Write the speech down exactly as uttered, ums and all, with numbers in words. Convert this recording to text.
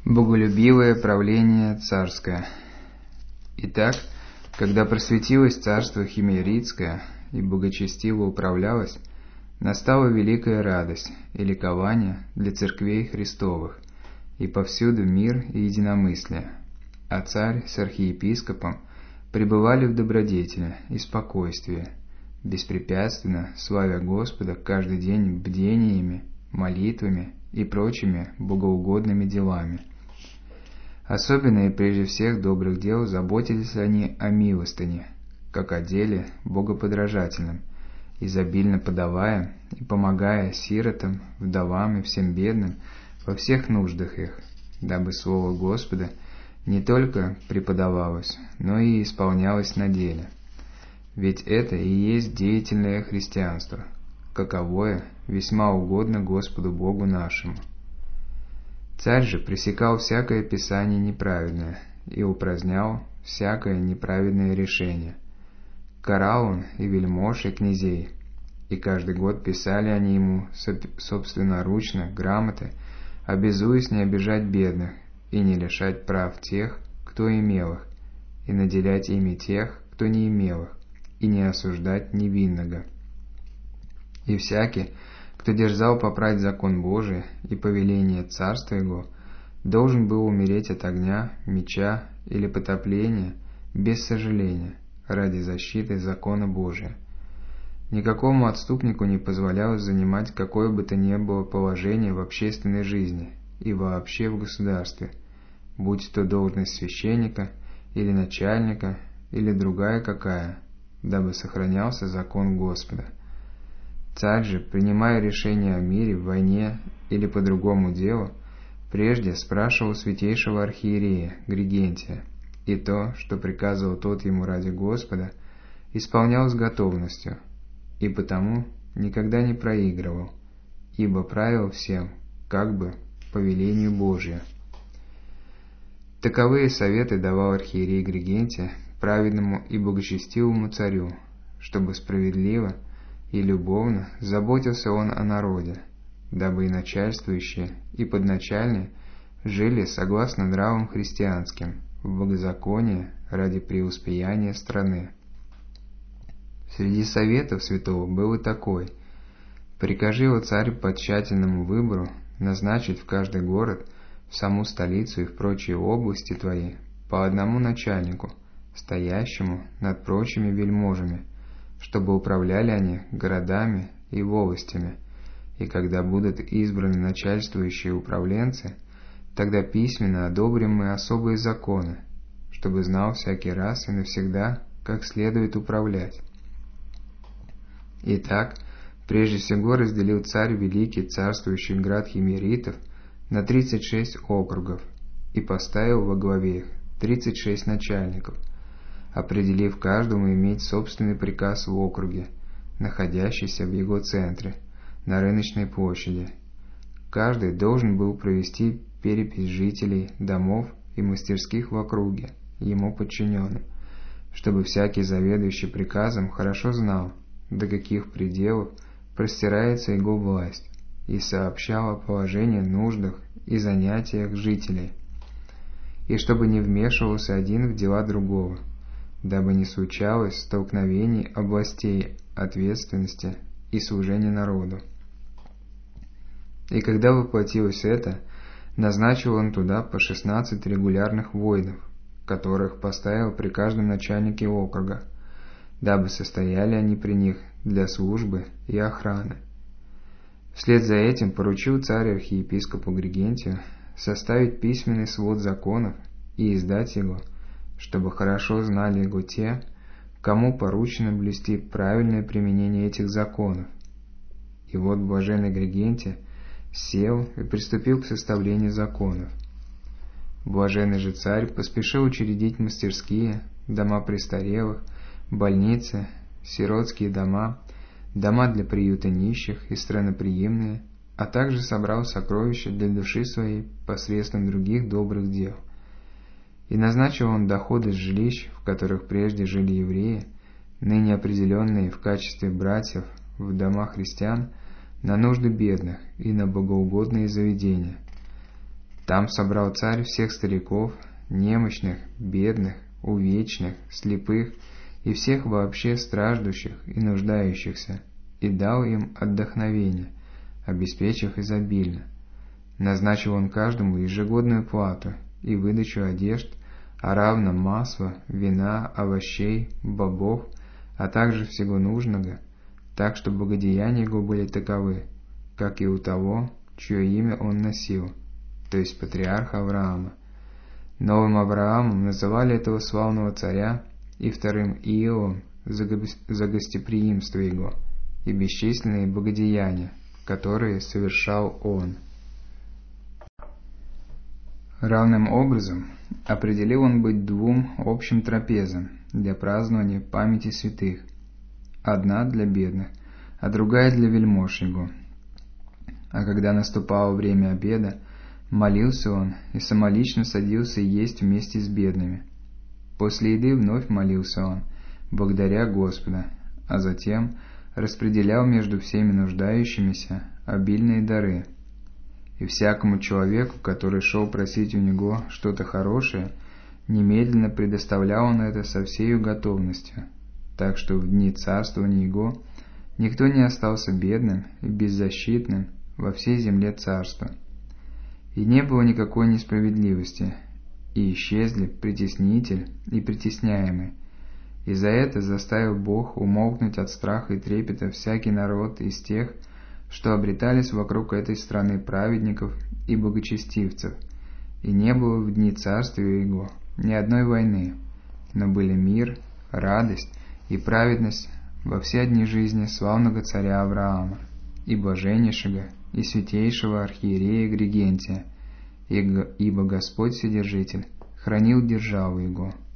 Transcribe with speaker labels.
Speaker 1: Боголюбивое правление царское. Итак, когда просветилось царство Химеридское и богочестиво управлялось, настала великая радость и ликование для церквей Христовых, и повсюду мир и единомыслие. А царь с архиепископом пребывали в добродетели и спокойствии, беспрепятственно славя Господа каждый день бдениями, молитвами и прочими богоугодными делами. Особенно и прежде всех добрых дел заботились они о милостыне, как о деле богоподражательном, изобильно подавая и помогая сиротам, вдовам и всем бедным во всех нуждах их, дабы слово Господа не только преподавалось, но и исполнялось на деле. Ведь это и есть деятельное христианство, каковое весьма угодно Господу Богу нашему. Царь же пресекал всякое писание неправедное и упразднял всякое неправедное решение. Карал он и вельмож, и князей, и каждый год писали они ему собственноручно грамоты, обязуясь не обижать бедных и не лишать прав тех, кто имел их, и наделять ими тех, кто не имел их, и не осуждать невинного. И всякий, кто дерзал попрать закон Божий и повеление царства его, должен был умереть от огня, меча или потопления без сожаления ради защиты закона Божия. Никакому отступнику не позволялось занимать какое бы то ни было положение в общественной жизни и вообще в государстве, будь то должность священника или начальника или другая какая, дабы сохранялся закон Господа. Царь же, принимая решение о мире, войне или по другому делу, прежде спрашивал святейшего архиерея Григентия, и то, что приказывал тот ему ради Господа, исполнял с готовностью, и потому никогда не проигрывал, ибо правил всем, как бы по велению Божию. Таковые советы давал архиерей Григентия праведному и богочестивому царю, чтобы справедливо и любовно заботился он о народе, дабы и начальствующие, и подначальные жили согласно нравам христианским, в богозаконии ради преуспеяния страны. Среди советов святого был и такой: прикажи его царь по тщательному выбору назначить в каждый город, в саму столицу и в прочие области твои по одному начальнику, стоящему над прочими вельможами, чтобы управляли они городами и волостями, и когда будут избраны начальствующие управленцы, тогда письменно одобрим мы особые законы, чтобы знал всякий раз и навсегда, как следует управлять. Итак, прежде всего разделил царь великий царствующий град химеритов на тридцать шесть округов и поставил во главе их тридцать шесть начальников, определив каждому иметь собственный приказ в округе, находящийся в его центре, на рыночной площади. Каждый должен был провести перепись жителей, домов и мастерских в округе, ему подчиненным, чтобы всякий заведующий приказом хорошо знал, до каких пределов простирается его власть, и сообщал о положении, нуждах и занятиях жителей, и чтобы не вмешивался один в дела другого, дабы не случалось столкновений областей ответственности и служения народу. И когда воплотилось это, назначил он туда по шестнадцать регулярных воинов, которых поставил при каждом начальнике округа, дабы состояли они при них для службы и охраны. Вслед за этим поручил царь архиепископу Григентию составить письменный свод законов и издать его, чтобы хорошо знали его те, кому поручено блюсти правильное применение этих законов. И вот блаженный Григентий сел и приступил к составлению законов. Блаженный же царь поспешил учредить мастерские, дома престарелых, больницы, сиротские дома, дома для приюта нищих и странноприимные, а также собрал сокровища для души своей посредством других добрых дел. И назначил он доходы с жилищ, в которых прежде жили евреи, ныне определенные в качестве братьев в домах христиан, на нужды бедных и на богоугодные заведения. Там собрал царь всех стариков, немощных, бедных, увечных, слепых и всех вообще страждущих и нуждающихся, и дал им отдохновение, обеспечив изобильно. Назначил он каждому ежегодную плату и выдачу одежд, а равно масла, вина, овощей, бобов, а также всего нужного, так что благодеяния его были таковы, как и у того, чье имя он носил, то есть патриарха Авраама. Новым Авраамом называли этого славного царя и вторым Иовом за гостеприимство его и бесчисленные благодеяния, которые совершал он. Равным образом определил он быть двум общим трапезам для празднования памяти святых, одна для бедных, а другая для вельмож его. А когда наступало время обеда, молился он и самолично садился есть вместе с бедными. После еды вновь молился он, благодаря Господа, а затем распределял между всеми нуждающимися обильные дары. И всякому человеку, который шел просить у него что-то хорошее, немедленно предоставлял он это со всею готовностью, так что в дни царствования его никто не остался бедным и беззащитным во всей земле царства. И не было никакой несправедливости, и исчезли притеснитель и притесняемый. И за это заставил Бог умолкнуть от страха и трепета всякий народ из тех, что обретались вокруг этой страны праведников и благочестивцев, и не было в дни царствия его ни одной войны, но были мир, радость и праведность во все дни жизни славного царя Авраама, и блаженнейшего, и святейшего архиерея Григентия, ибо Господь Вседержитель хранил державу его.